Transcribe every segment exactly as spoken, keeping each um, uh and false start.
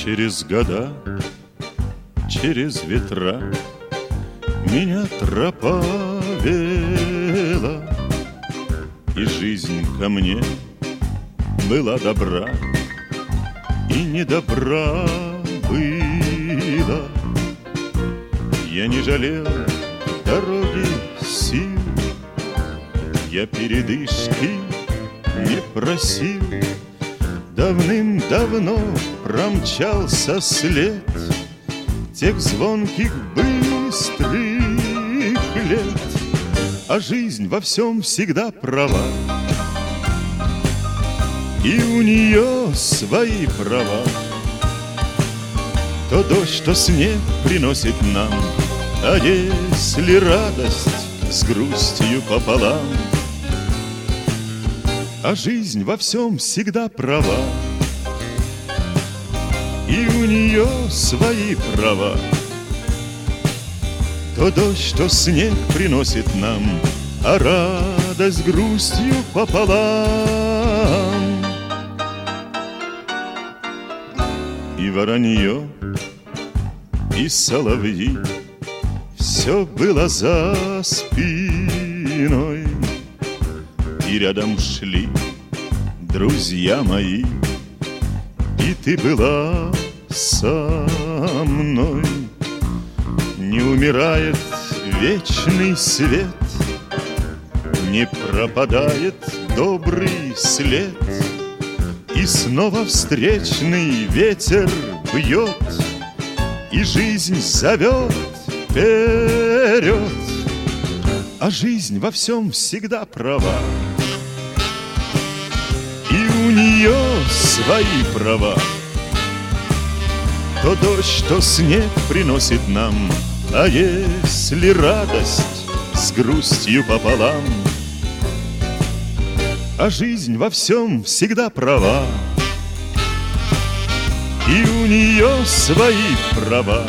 Через года, через ветра меня тропа вела, и жизнь ко мне была добра, и недобра была. Я не жалел дороги сил, я передышки не просил. Давным-давно промчался след тех звонких быстрых лет, а жизнь во всем всегда права, и у нее свои права. То дождь, то снег приносит нам, а если радость с грустью пополам, а жизнь во всем всегда права, и у нее свои права. То дождь, то снег приносит нам, а радость с грустью пополам. И воронье, и соловьи, все было за спиной, и рядом шли друзья мои, и ты была со мной. Не умирает вечный свет, не пропадает добрый след, и снова встречный ветер бьет, и жизнь зовет вперед, а жизнь во всем всегда права, и у нее свои права. То дождь, то снег приносит нам, а если радость с грустью пополам, а жизнь во всем всегда права, и у нее свои права.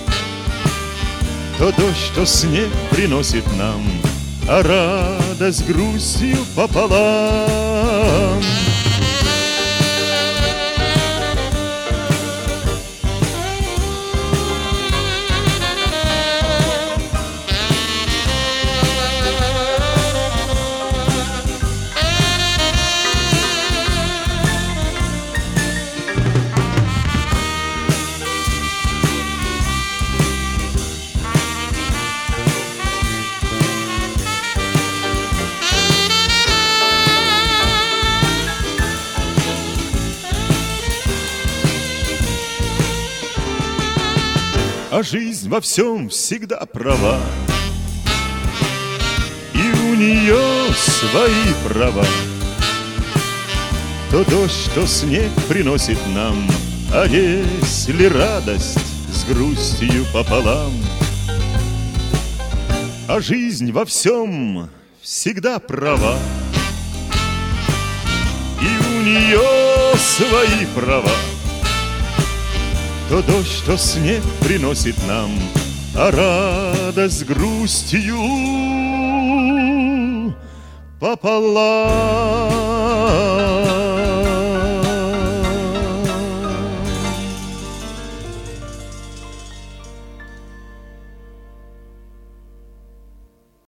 То дождь, то снег приносит нам, а радость с грустью пополам. А жизнь во всем всегда права, и у нее свои права. То дождь, то снег приносит нам, а если радость с грустью пополам, а жизнь во всем всегда права, и у нее свои права. То дождь, то снег приносит нам, а радость с грустью пополам.